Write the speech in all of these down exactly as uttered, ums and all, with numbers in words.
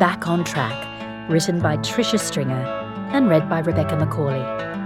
Back on Track, written by Tricia Stringer and read by Rebecca Macaulay.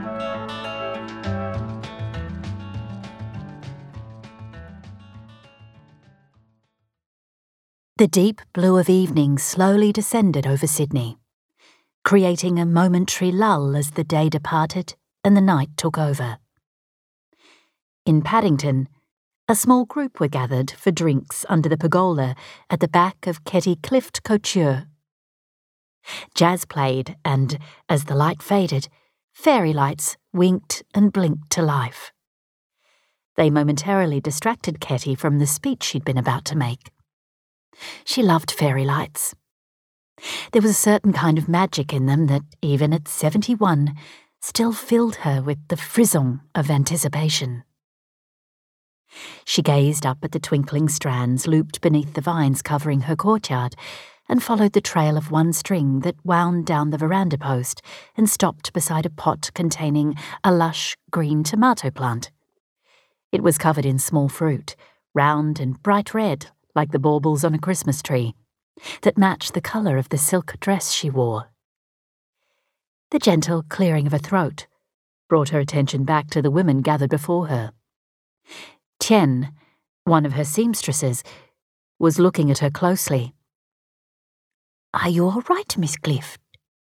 The deep blue of evening slowly descended over Sydney, creating a momentary lull as the day departed and the night took over. In Paddington, a small group were gathered for drinks under the pergola at the back of Ketty Clift Couture. Jazz played and, as the light faded, fairy lights winked and blinked to life. They momentarily distracted Ketty from the speech she'd been about to make. She loved fairy lights. There was a certain kind of magic in them that, even at seventy-one, still filled her with the frisson of anticipation. She gazed up at the twinkling strands looped beneath the vines covering her courtyard and followed the trail of one string that wound down the veranda post and stopped beside a pot containing a lush green tomato plant. It was covered in small fruit, round and bright red like the baubles on a Christmas tree, that matched the colour of the silk dress she wore. The gentle clearing of her throat brought her attention back to the women gathered before her. Tien, one of her seamstresses, was looking at her closely. "Are you all right, Miss Clift?"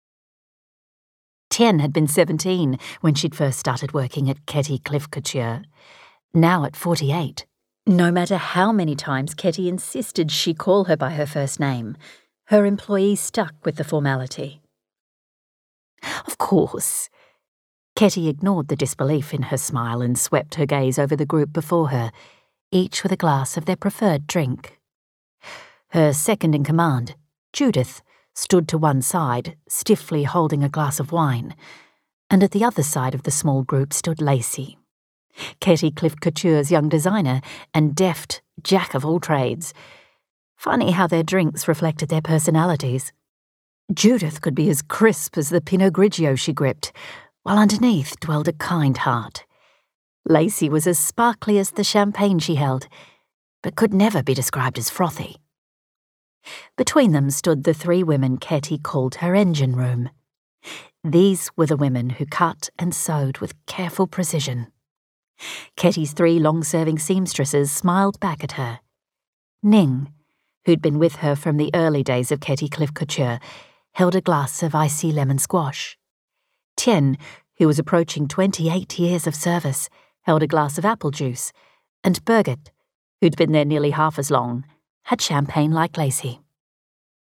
Tien had been seventeen when she'd first started working at Ketty Clift Couture. Now at forty-eight, no matter how many times Ketty insisted she call her by her first name, her employees stuck with the formality. "Of course." Ketty ignored the disbelief in her smile and swept her gaze over the group before her, each with a glass of their preferred drink. Her second-in-command, Judith, stood to one side, stiffly holding a glass of wine, and at the other side of the small group stood Lacey, Ketty Clift Couture's young designer and deft jack-of-all-trades. Funny how their drinks reflected their personalities. Judith could be as crisp as the Pinot Grigio she gripped, while underneath dwelled a kind heart. Lacey was as sparkly as the champagne she held, but could never be described as frothy. Between them stood the three women Ketty called her engine room. These were the women who cut and sewed with careful precision. Ketty's three long-serving seamstresses smiled back at her. Ning, who'd been with her from the early days of Ketty Clift Couture, held a glass of icy lemon squash. Tien, who was approaching twenty-eight years of service, held a glass of apple juice, and Birgit, who'd been there nearly half as long, had champagne like Lacey.